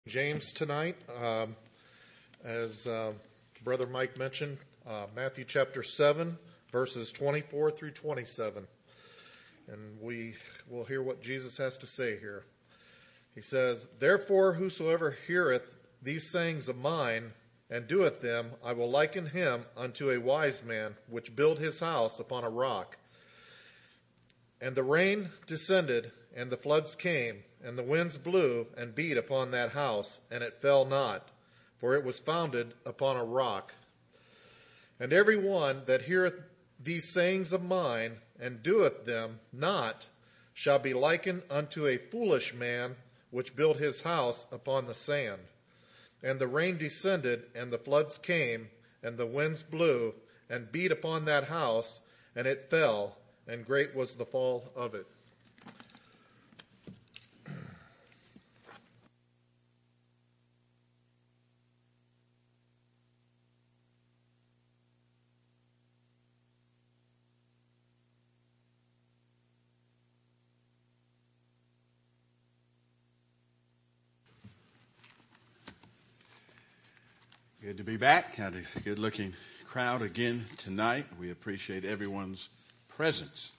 James tonight. As Brother Mike mentioned, Matthew chapter 7, verses 24 through 27. And we will hear what Jesus has to say here. He says, "Therefore whosoever heareth these sayings of mine, and doeth them, I will liken him unto a wise man, which built his house upon a rock. And the rain descended, and the floods came, and the winds blew and beat upon that house, and it fell not, for it was founded upon a rock. And every one that heareth these sayings of mine, and doeth them not, shall be likened unto a foolish man, which built his house upon the sand. And the rain descended, and the floods came, and the winds blew, and beat upon that house, and it fell, and great was the fall of it." Good to be back. Had a good-looking crowd again tonight. We appreciate everyone's presence.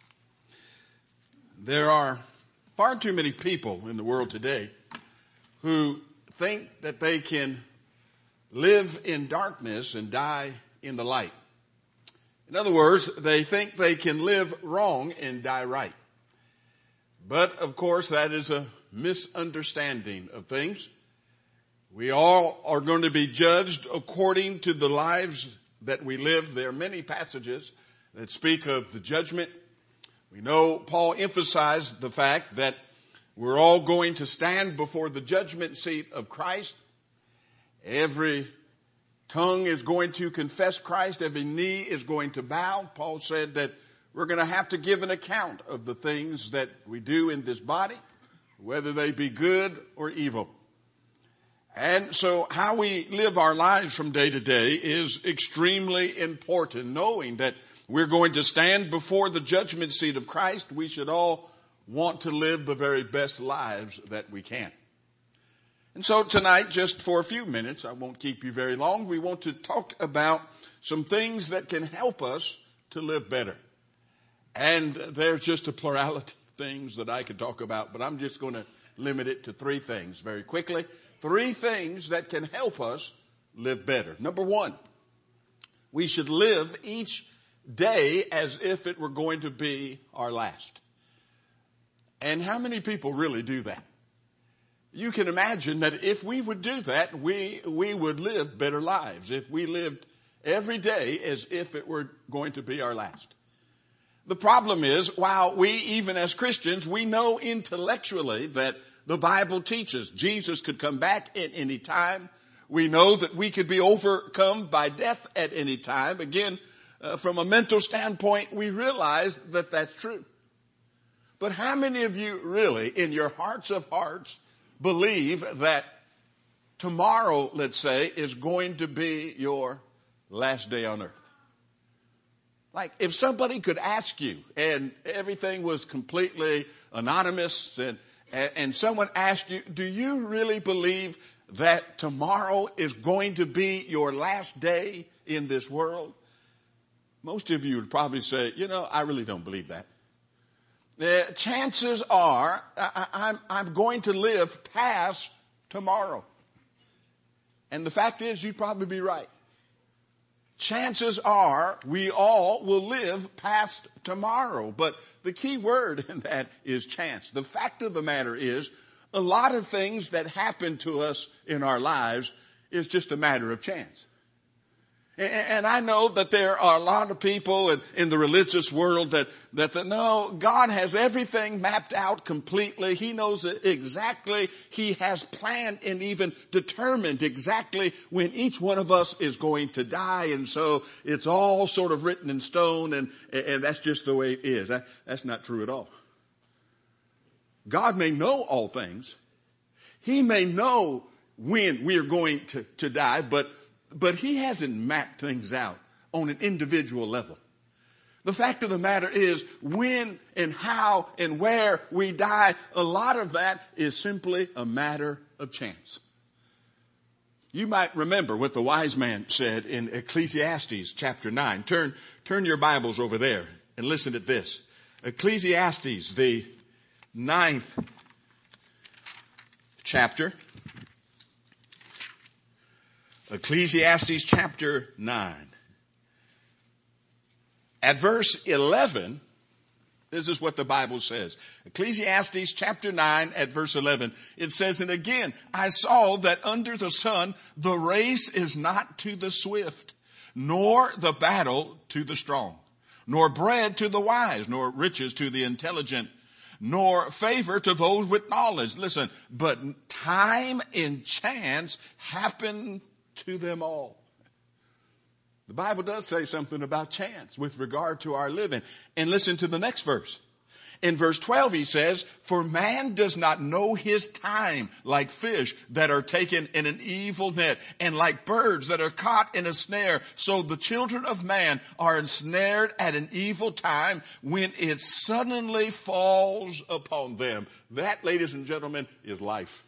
There are far too many people in the world today who think that they can live in darkness and die in the light. In other words, they think they can live wrong and die right. But, of course, that is a misunderstanding of things. We all are going to be judged according to the lives that we live. There are many passages that speak of the judgment. We know Paul emphasized the fact that we're all going to stand before the judgment seat of Christ. Every tongue is going to confess Christ. Every knee is going to bow. Paul said that we're going to have to give an account of the things that we do in this body, whether they be good or evil. And so how we live our lives from day to day is extremely important. Knowing that we're going to stand before the judgment seat of Christ, we should all want to live the very best lives that we can. And so tonight, just for a few minutes, I won't keep you very long, we want to talk about some things that can help us to live better. And there's just a plurality of things that I could talk about, but I'm just going to limit it to three things very quickly. Three things that can help us live better. Number one, we should live each day as if it were going to be our last. And how many people really do that? You can imagine that if we would do that, we would live better lives. If we lived every day as if it were going to be our last. The problem is, while we, even as Christians, we know intellectually that the Bible teaches Jesus could come back at any time. We know that we could be overcome by death at any time. Again, from a mental standpoint, we realize that that's true. But how many of you really, in your hearts of hearts, believe that tomorrow, let's say, is going to be your last day on earth? Like, if somebody could ask you, and everything was completely anonymous, and someone asked you, do you really believe that tomorrow is going to be your last day in this world? Most of you would probably say, I really don't believe that. The chances are I'm going to live past tomorrow. And the fact is, you'd probably be right. Chances are we all will live past tomorrow. But the key word in that is chance. The fact of the matter is, a lot of things that happen to us in our lives is just a matter of chance. And I know that there are a lot of people in the religious world that no, God has everything mapped out completely. He knows exactly. He has planned and even determined exactly when each one of us is going to die. And so it's all sort of written in stone, and that's just the way it is. That's not true at all. God may know all things. He may know when we are going to die, but he hasn't mapped things out on an individual level. The fact of the matter is, when and how and where we die, a lot of that is simply a matter of chance. You might remember what the wise man said in Ecclesiastes chapter 9. Turn your Bibles over there and listen to this. Ecclesiastes, the 9th chapter. Ecclesiastes chapter 9. At verse 11, this is what the Bible says. Ecclesiastes chapter 9 at verse 11. It says, "And again, I saw that under the sun, the race is not to the swift, nor the battle to the strong, nor bread to the wise, nor riches to the intelligent, nor favor to those with knowledge." Listen, but time and chance happen to them all. The Bible does say something about chance with regard to our living. And listen to the next verse. In verse 12 he says, "For man does not know his time, like fish that are taken in an evil net, and like birds that are caught in a snare. So the children of man are ensnared at an evil time when it suddenly falls upon them." That, ladies and gentlemen, is life.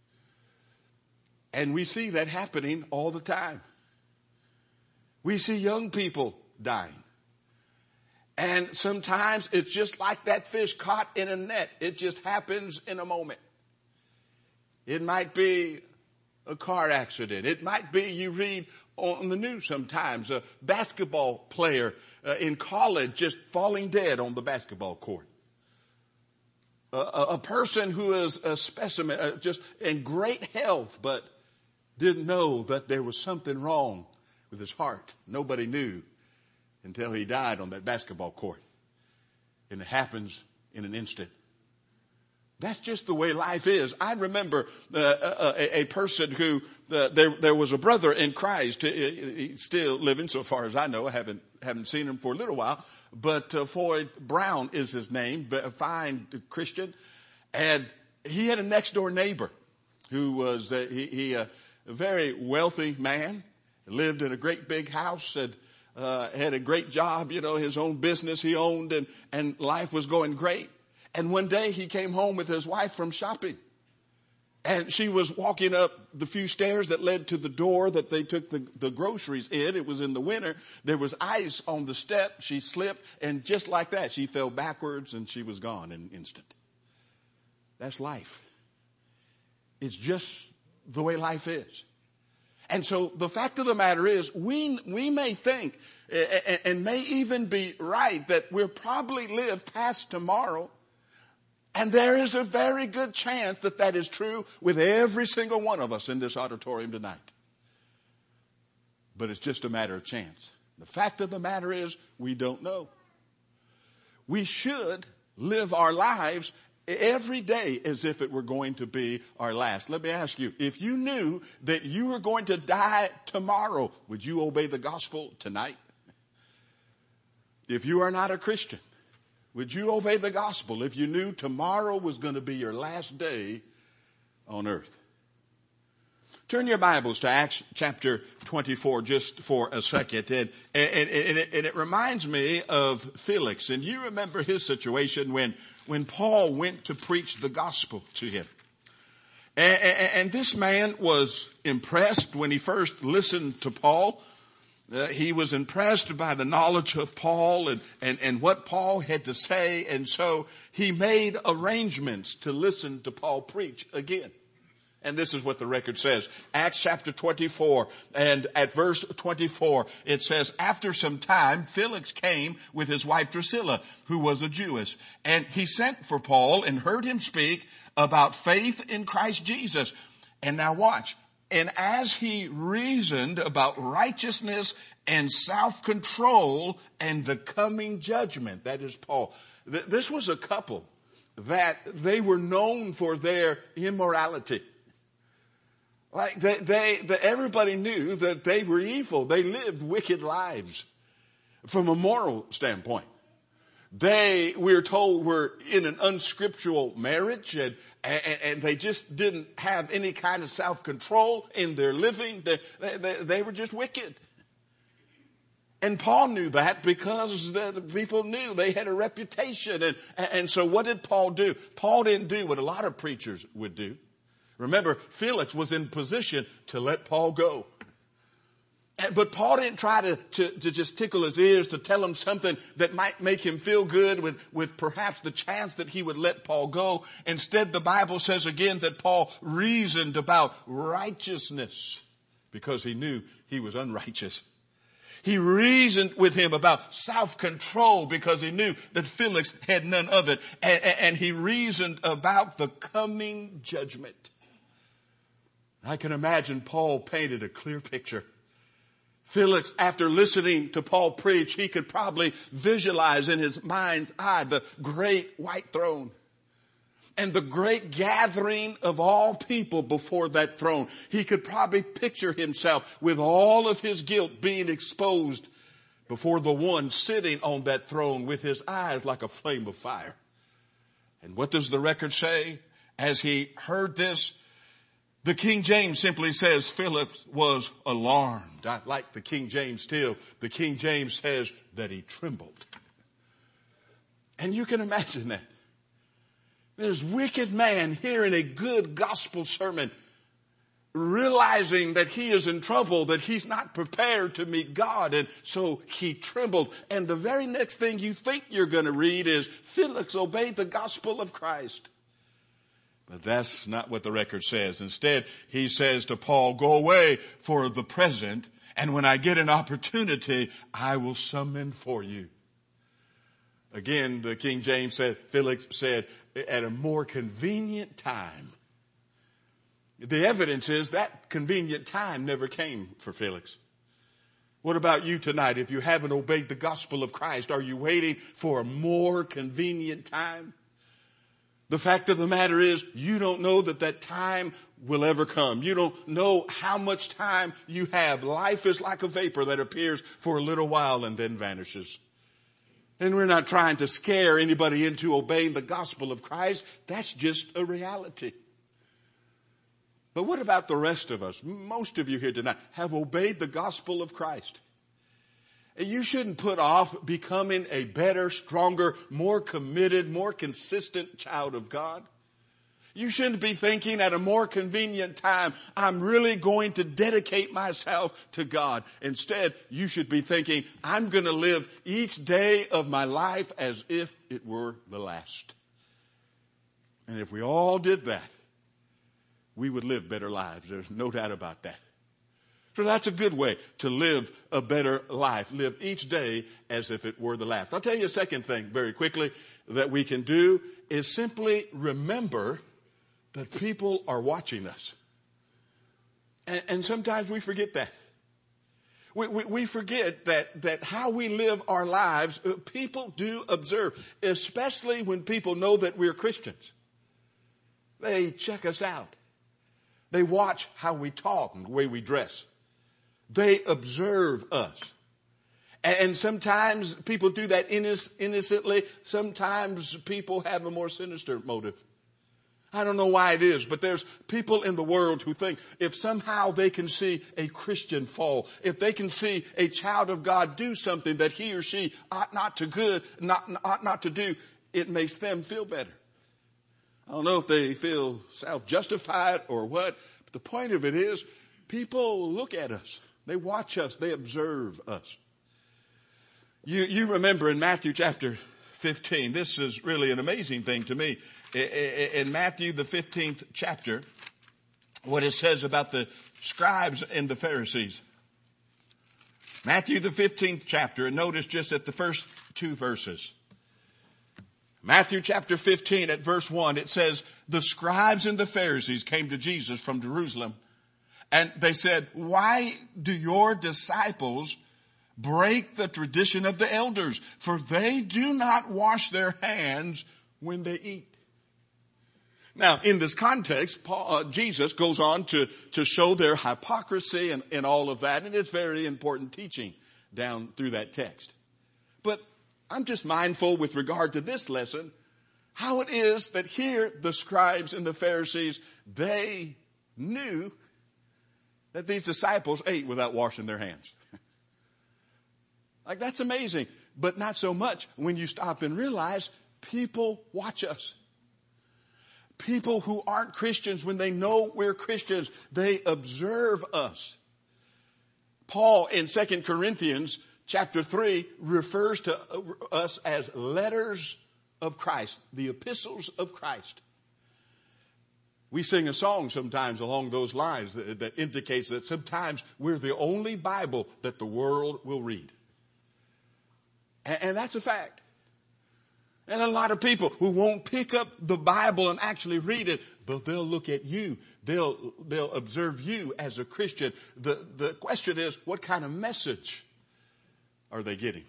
And we see that happening all the time. We see young people dying. And sometimes it's just like that fish caught in a net. It just happens in a moment. It might be a car accident. It might be, you read on the news sometimes, a basketball player in college just falling dead on the basketball court. A person who is a specimen, just in great health, but didn't know that there was something wrong with his heart. Nobody knew until he died on that basketball court. And it happens in an instant. That's just the way life is. I remember a person who, there was a brother in Christ. He's still living, so far as I know. I haven't seen him for a little while. But Floyd Brown is his name, a fine Christian. And he had a next door neighbor who was a very wealthy man. Lived in a great big house and had a great job, his own business he owned, and life was going great. And one day he came home with his wife from shopping. And she was walking up the few stairs that led to the door that they took the groceries in. It was in the winter. There was ice on the step. She slipped, and just like that, she fell backwards and she was gone in an instant. That's life. It's just the way life is. And so the fact of the matter is, we may think and may even be right that we'll probably live past tomorrow. And there is a very good chance that that is true with every single one of us in this auditorium tonight. But it's just a matter of chance. The fact of the matter is, we don't know. We should live our lives every day as if it were going to be our last. Let me ask you, if you knew that you were going to die tomorrow, would you obey the gospel tonight? If you are not a Christian, would you obey the gospel if you knew tomorrow was going to be your last day on earth? Turn your Bibles to Acts chapter 24 just for a second. And it reminds me of Felix. And you remember his situation when Paul went to preach the gospel to him. And this man was impressed when he first listened to Paul. He was impressed by the knowledge of Paul and what Paul had to say. And so he made arrangements to listen to Paul preach again. And this is what the record says. Acts chapter 24 and at verse 24 it says, "After some time Felix came with his wife Drusilla, who was a Jewess. And he sent for Paul and heard him speak about faith in Christ Jesus." And now watch. "And as he reasoned about righteousness and self-control and the coming judgment," that is Paul. This was a couple that they were known for their immorality. Like everybody knew that they were evil. They lived wicked lives from a moral standpoint. We're told, were in an unscriptural marriage and they just didn't have any kind of self-control in their living. They were just wicked. And Paul knew that because the people knew they had a reputation. And so what did Paul do? Paul didn't do what a lot of preachers would do. Remember, Felix was in position to let Paul go. But Paul didn't try to just tickle his ears, to tell him something that might make him feel good with perhaps the chance that he would let Paul go. Instead, the Bible says again that Paul reasoned about righteousness because he knew he was unrighteous. He reasoned with him about self-control because he knew that Felix had none of it. And he reasoned about the coming judgment. I can imagine Paul painted a clear picture. Felix, after listening to Paul preach, he could probably visualize in his mind's eye the great white throne and the great gathering of all people before that throne. He could probably picture himself with all of his guilt being exposed before the one sitting on that throne with his eyes like a flame of fire. And what does the record say? As he heard this, the King James simply says Felix was alarmed. I like the King James still. The King James says that he trembled. And you can imagine that. This wicked man hearing a good gospel sermon, realizing that he is in trouble, that he's not prepared to meet God, and so he trembled. And the very next thing you think you're going to read is Felix obeyed the gospel of Christ. But that's not what the record says. Instead, he says to Paul, go away for the present, and when I get an opportunity, I will summon for you. Again, the King James said, Felix said, at a more convenient time. The evidence is that convenient time never came for Felix. What about you tonight? If you haven't obeyed the gospel of Christ, are you waiting for a more convenient time? The fact of the matter is, you don't know that time will ever come. You don't know how much time you have. Life is like a vapor that appears for a little while and then vanishes. And we're not trying to scare anybody into obeying the gospel of Christ. That's just a reality. But what about the rest of us? Most of you here tonight have obeyed the gospel of Christ. You shouldn't put off becoming a better, stronger, more committed, more consistent child of God. You shouldn't be thinking at a more convenient time, I'm really going to dedicate myself to God. Instead, you should be thinking, I'm going to live each day of my life as if it were the last. And if we all did that, we would live better lives. There's no doubt about that. So that's a good way to live a better life. Live each day as if it were the last. I'll tell you a second thing very quickly that we can do is simply remember that people are watching us. And sometimes we forget that. We forget that how we live our lives, people do observe, especially when people know that we're Christians. They check us out. They watch how we talk and the way we dress. They observe us. And sometimes people do that innocently. Sometimes people have a more sinister motive. I don't know why it is, but there's people in the world who think if somehow they can see a Christian fall, if they can see a child of God do something that he or she ought not to do, it makes them feel better. I don't know if they feel self-justified or what, but the point of it is people look at us. They watch us. They observe us. You remember in Matthew chapter 15, this is really an amazing thing to me. In Matthew, the 15th chapter, what it says about the scribes and the Pharisees. Matthew, the 15th chapter, and notice just at the first two verses. Matthew chapter 15 at verse 1, it says, the scribes and the Pharisees came to Jesus from Jerusalem. And they said, why do your disciples break the tradition of the elders? For they do not wash their hands when they eat. Now, in this context, Jesus goes on to show their hypocrisy and all of that. And it's very important teaching down through that text. But I'm just mindful with regard to this lesson, how it is that here the scribes and the Pharisees, they knew that these disciples ate without washing their hands. Like, that's amazing. But not so much when you stop and realize people watch us. People who aren't Christians, when they know we're Christians, they observe us. Paul in 2 Corinthians chapter 3 refers to us as letters of Christ, the epistles of Christ. We sing a song sometimes along those lines that indicates that sometimes we're the only Bible that the world will read. And that's a fact. And a lot of people who won't pick up the Bible and actually read it, but they'll look at you. They'll observe you as a Christian. The question is, what kind of message are they getting?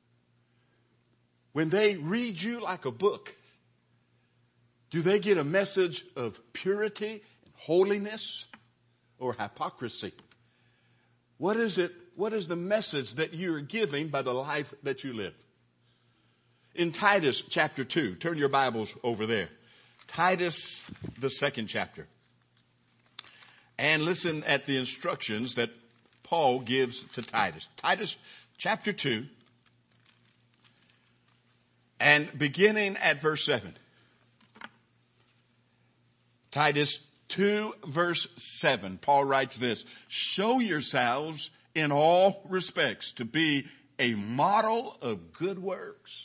When they read you like a book, do they get a message of purity and holiness or hypocrisy? What is it? What is the message that you're giving by the life that you live? In Titus chapter 2, turn your Bibles over there. Titus, the 2nd chapter. And listen at the instructions that Paul gives to Titus. Titus chapter 2, and beginning at verse 7. Titus 2 verse 7, Paul writes this: show yourselves in all respects to be a model of good works.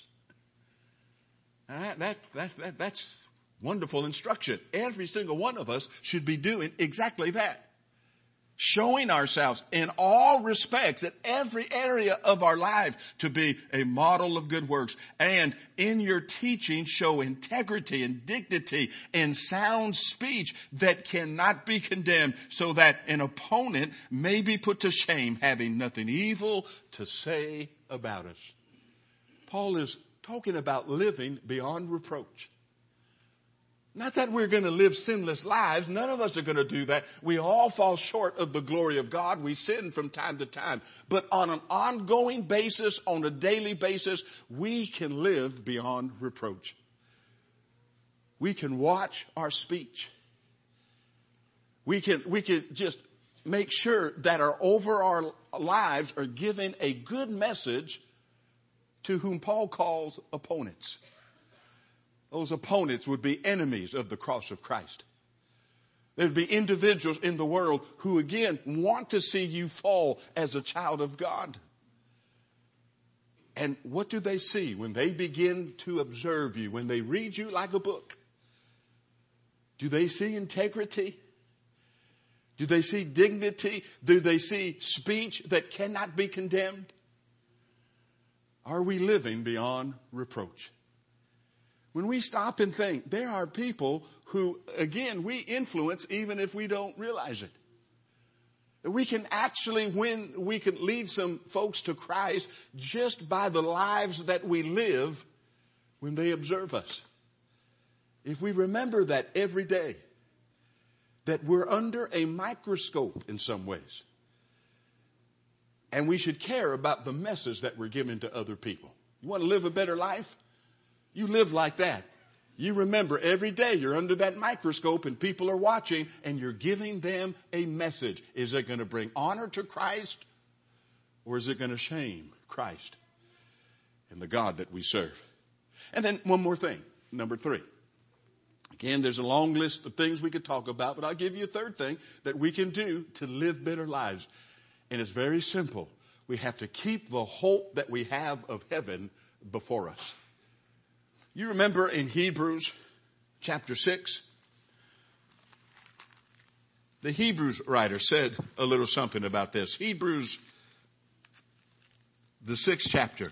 That's wonderful instruction. Every single one of us should be doing exactly that. Showing ourselves in all respects, in every area of our life, to be a model of good works. And in your teaching, show integrity and dignity and sound speech that cannot be condemned, so that an opponent may be put to shame, having nothing evil to say about us. Paul is talking about living beyond reproach. Not that we're going to live sinless lives. None of us are going to do that. We all fall short of the glory of God. We sin from time to time. But on an ongoing basis, on a daily basis, we can live beyond reproach. We can watch our speech. We can just make sure that our overall lives are giving a good message to whom Paul calls opponents. Those opponents would be enemies of the cross of Christ. There'd be individuals in the world who, again, want to see you fall as a child of God. And what do they see when they begin to observe you, when they read you like a book? Do they see integrity? Do they see dignity? Do they see speech that cannot be condemned? Are we living beyond reproach? When we stop and think, there are people who, again, we influence even if we don't realize it. We can actually we can lead some folks to Christ just by the lives that we live when they observe us. If we remember that every day, that we're under a microscope in some ways. And we should care about the message that we're giving to other people. You want to live a better life? You live like that. You remember every day you're under that microscope and people are watching and you're giving them a message. Is it going to bring honor to Christ, or is it going to shame Christ and the God that we serve? And then one more thing, number 3. Again, there's a long list of things we could talk about, but I'll give you a third thing that we can do to live better lives. And it's very simple. We have to keep the hope that we have of heaven before us. You remember in Hebrews chapter 6, the Hebrews writer said a little something about this. Hebrews, the 6th chapter.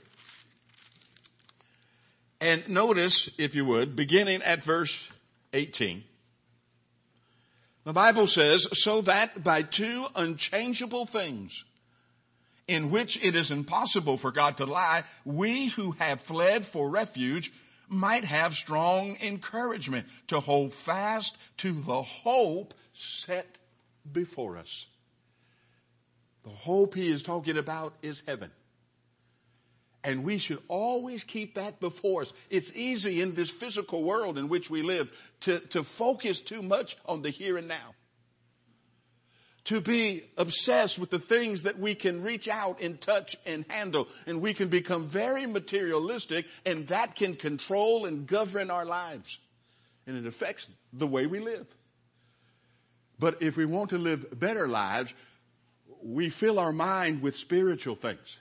And notice, if you would, beginning at verse 18. The Bible says, so that by 2 unchangeable things, in which it is impossible for God to lie, we who have fled for refuge might have strong encouragement to hold fast to the hope set before us. The hope he is talking about is heaven. And we should always keep that before us. It's easy in this physical world in which we live to focus too much on the here and now. To be obsessed with the things that we can reach out and touch and handle. And we can become very materialistic, and that can control and govern our lives. and it affects the way we live. But if we want to live better lives, we fill our mind with spiritual things.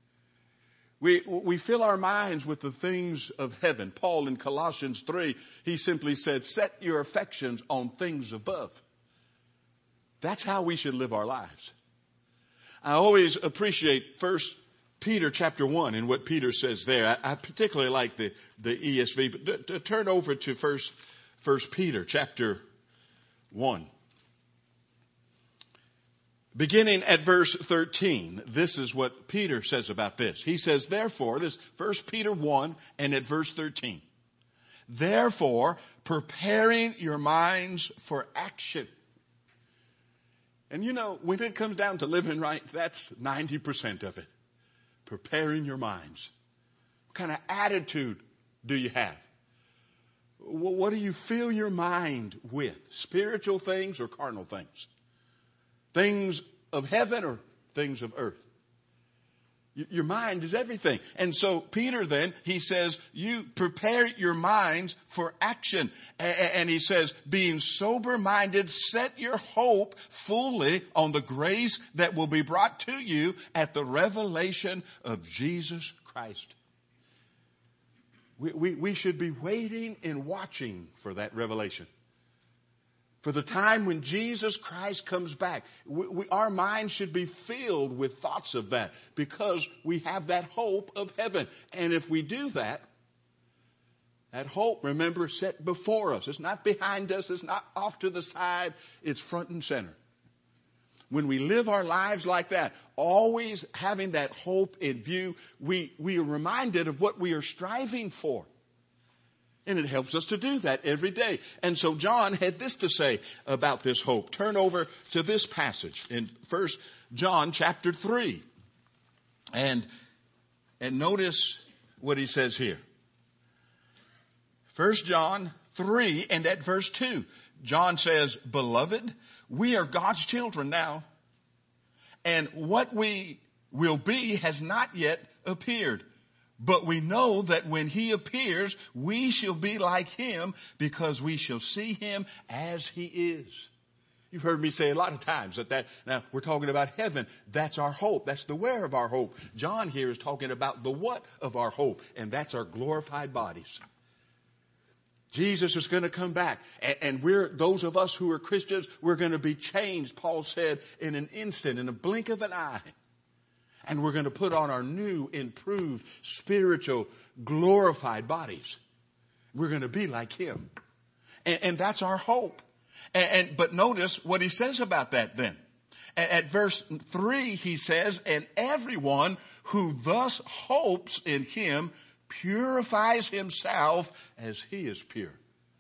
We fill our minds with the things of heaven. Paul in Colossians 3, he simply said, set your affections on things above. That's how we should live our lives. I always appreciate 1 Peter chapter 1 and what Peter says there. I particularly like the ESV, but turn over to 1 Peter chapter 1. Beginning at verse 13, this is what Peter says about this. He says, therefore, this 1 Peter 1 and at verse 13. Therefore, preparing your minds for action. And you know, when it comes down to living right, that's 90% of it. Preparing your minds. What kind of attitude do you have? What do you fill your mind with? Spiritual things or carnal things? Things of heaven or things of earth? Your mind is everything. And so Peter then, he says, you prepare your minds for action. And he says, being sober-minded, set your hope fully on the grace that will be brought to you at the revelation of Jesus Christ. We should be waiting and watching for that revelation. For the time when Jesus Christ comes back, our minds should be filled with thoughts of that because we have that hope of heaven. And if we do that, that hope, remember, set before us. It's not behind us. It's not off to the side. It's front and center. When we live our lives like that, always having that hope in view, we are reminded of what we are striving for. And it helps us to do that every day. And so John had this to say about this hope. Turn over to this passage in 1 John chapter 3. And notice what he says here. 1 John 3 and at verse 2. John says, beloved, we are God's children now. And what we will be has not yet appeared. But we know that when he appears, we shall be like him because we shall see him as he is. You've heard me say a lot of times that now we're talking about heaven. That's our hope. That's the where of our hope. John here is talking about the what of our hope, and that's our glorified bodies. Jesus is going to come back, and those of us who are Christians, we're going to be changed, Paul said, in an instant, in a blink of an eye. And we're going to put on our new, improved, spiritual, glorified bodies. We're going to be like him. And that's our hope. But notice what he says about that then. At verse 3, he says, and everyone who thus hopes in him purifies himself as he is pure.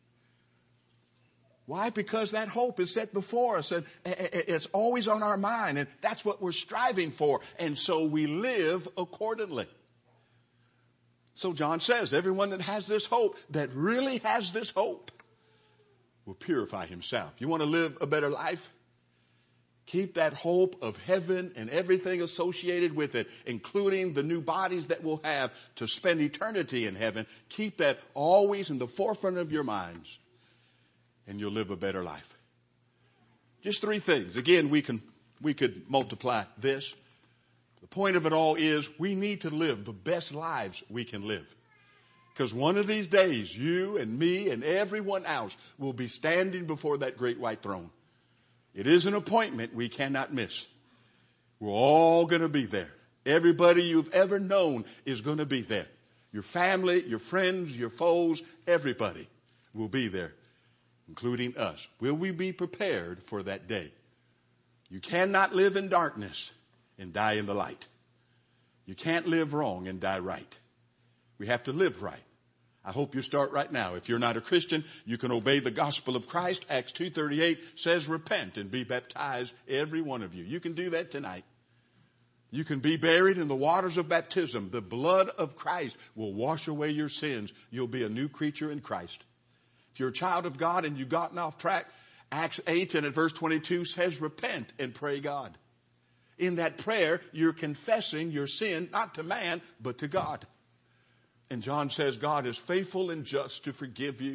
Why? Because that hope is set before us and it's always on our mind, and that's what we're striving for. And so we live accordingly. So John says, everyone that has this hope, that really has this hope, will purify himself. You want to live a better life? Keep that hope of heaven and everything associated with it, including the new bodies that we'll have to spend eternity in heaven. Keep that always in the forefront of your minds. And you'll live a better life. Just 3 things. Again, we could multiply this. The point of it all is we need to live the best lives we can live. Because one of these days, you and me and everyone else will be standing before that great white throne. It is an appointment we cannot miss. We're all going to be there. Everybody you've ever known is going to be there. Your family, your friends, your foes, everybody will be there, including us. Will we be prepared for that day? You cannot live in darkness and die in the light. You can't live wrong and die right. We have to live right. I hope you start right now. If you're not a Christian, you can obey the gospel of Christ. Acts 2:38 says repent and be baptized, every one of you. You can do that tonight. You can be buried in the waters of baptism. The blood of Christ will wash away your sins. You'll be a new creature in Christ. If you're a child of God and you've gotten off track, Acts 8 and at verse 22 says repent and pray God. In that prayer, you're confessing your sin, not to man, but to God. And John says God is faithful and just to forgive you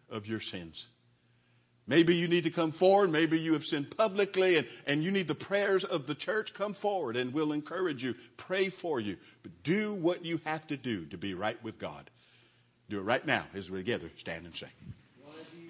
of your sins. Maybe you need to come forward. Maybe you have sinned publicly and you need the prayers of the church. Come forward and we'll encourage you, pray for you. But do what you have to do to be right with God. Do it right now as we together stand and sing.